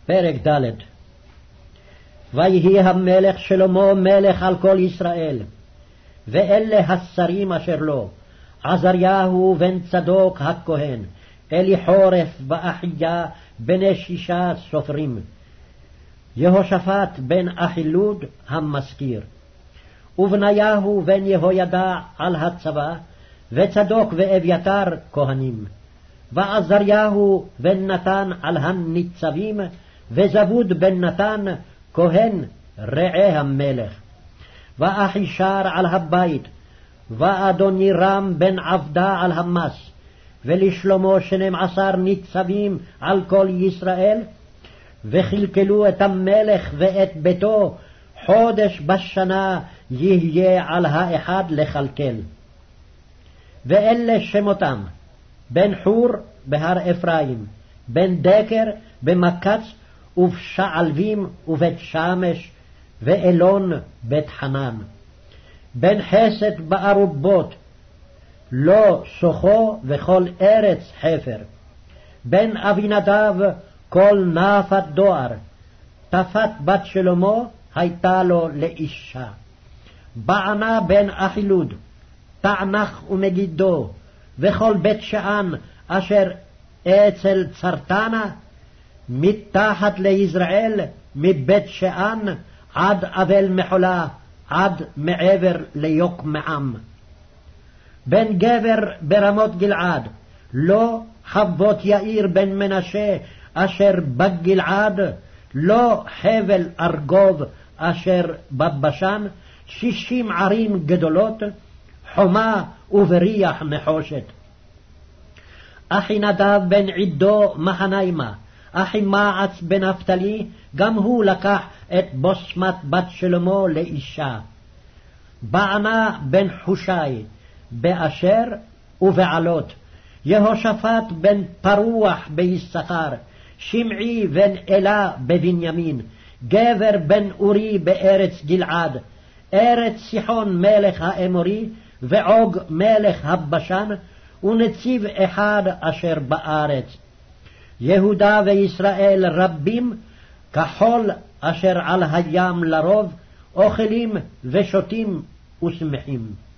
פרק ד'. ויהי המלך שלמה מלך על כל ישראל, ואלה השרים אשר לו, עזריהו בן צדוק הכהן, אליחורף ואחיה בני 6 סופרים, יהושפט בן אחילוד המזכיר, ובניהו בן יהוידע על הצבא, וצדוק ואביתר כהנים, ועזריהו בן נתן על הניצבים, וזבוד בן נתן כהן רעי המלך, ואחישר על הבית, ואדונירם בן עבדה על המס, ולשלמה 12 ניצבים על כל ישראל, וכלכלו את המלך ואת ביתו, חודש בשנה יהיה על האחד לכלכל. ואלה שמותם, בן חור בהר אפרים, בן דקר במקץ ובשעלבים ובית שמש, ואלון בית חנן, בן חסד בארובות, לא סוחו וכל ארץ חפר, בן אבינדב כל נפת דואר, תפת בת שלמה הייתה לו לאישה, בענה בן אחילוד, תענך ומגידו, וכל בית שען אשר אצל צרתנה, מתחת ליזרעאל, מבית שען עד אבל מחולה, עד מעבר ליוקמעם. בן גבר ברמות גלעד, לא חבות יאיר בן מנשה אשר בגלעד, לא חבל ארגוב אשר בבשן, 60 ערים גדולות, חומה ובריח נחושת. אחינדב בן עידו מחניימה, אחימעץ בן נפתלי, גם הוא לקח את בוסמת בת שלמה לאישה. בענה בן חושי, באשר ובעלות, יהושפט בן פרוח ביששכר, שמעי בן אלה בבנימין, גבר בן אורי בארץ גלעד, ארץ סיחון מלך האמורי, ועוג מלך הבשן, ונציב אחד אשר בארץ. יהודה וישראל רבים, כחול אשר על הים לרוב, אוכלים ושותים ושמחים.